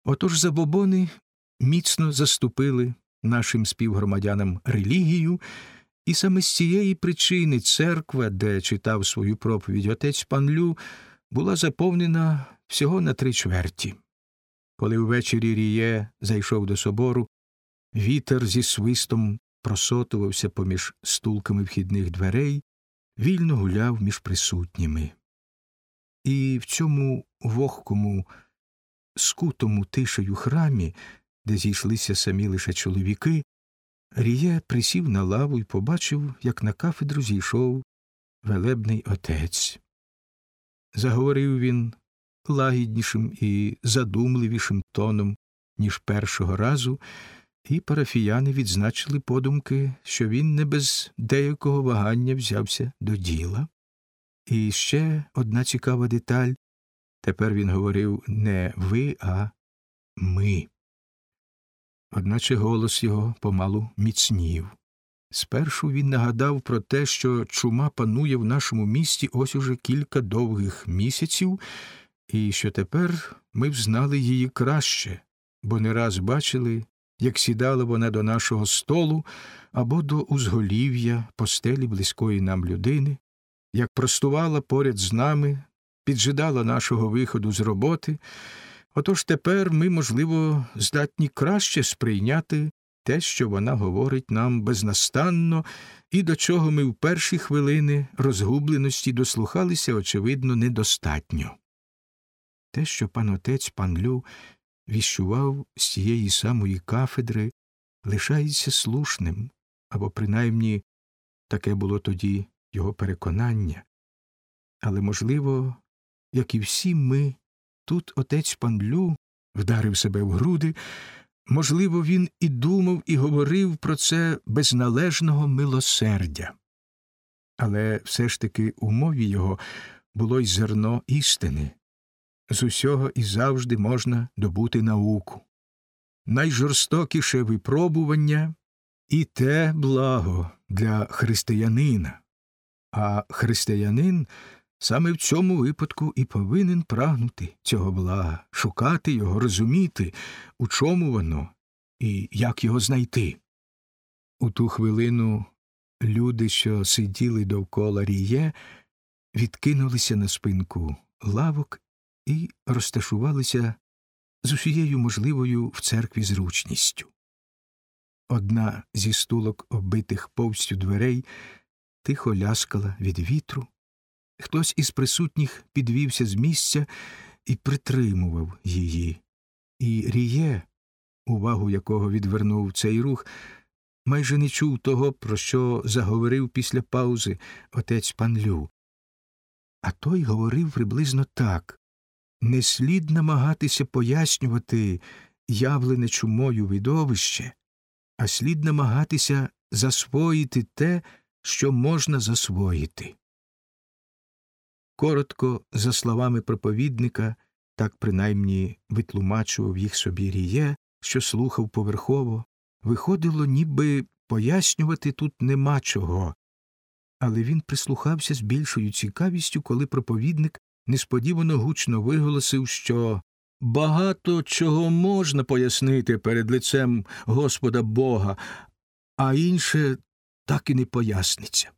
Отож забобони міцно заступили нашим співгромадянам релігію, і саме з цієї причини церква, де читав свою проповідь отець Панлю, була заповнена всього на 3/4. Коли ввечері Ріє зайшов до собору, вітер зі свистом просотувався поміж стулками вхідних дверей, вільно гуляв між присутніми. І в цьому вогкому, скутому тишею храмі, де зійшлися самі лише чоловіки, Ріє присів на лаву і побачив, як на кафедру зійшов велебний отець. Заговорив він лагіднішим і задумливішим тоном, ніж першого разу, і парафіяни відзначили подумки, що він не без деякого вагання взявся до діла. І ще одна цікава деталь. Тепер він говорив не «ви», а «ми». Одначе голос його помалу міцнів. Спершу він нагадав про те, що чума панує в нашому місті ось уже кілька довгих місяців, і що тепер ми взнали її краще, бо не раз бачили, як сідала вона до нашого столу або до узголів'я постелі близької нам людини, як простувала поряд з нами, піджидала нашого виходу з роботи. Отож тепер ми, можливо, здатні краще сприйняти те, що вона говорить нам безнастанно, і до чого ми в перші хвилини розгубленості дослухалися, очевидно, недостатньо. Те, що пан отець Панлю віщував з цієї самої кафедри, лишається слушним, або принаймні таке було тоді його переконання. Але, можливо, як і всі ми, тут отець Панлю вдарив себе в груди, можливо, він і думав, і говорив про це без належного милосердя. Але все ж таки у мові його було й зерно істини. З усього і завжди можна добути науку. Найжорстокіше випробування і те благо для християнина. А християнин саме в цьому випадку і повинен прагнути цього блага, шукати його, розуміти, у чому воно і як його знайти. У ту хвилину люди, що сиділи довкола Ріє, відкинулися на спинку лавок і розташувалися з усією можливою в церкві зручністю. Одна зі стулок, оббитих повстю дверей, тихо ляскала від вітру. Хтось із присутніх підвівся з місця і притримував її. І Ріє, увагу якого відвернув цей рух, майже не чув того, про що заговорив після паузи отець Панлю. А той говорив приблизно так: не слід намагатися пояснювати явлене чумою видовище, а слід намагатися засвоїти те, що можна засвоїти. Коротко, за словами проповідника, так принаймні витлумачував їх собі Ріє, що слухав поверхово, виходило, ніби пояснювати тут нема чого. Але він прислухався з більшою цікавістю, коли проповідник несподівано гучно виголосив, що багато чого можна пояснити перед лицем Господа Бога, а інше так і не поясниться.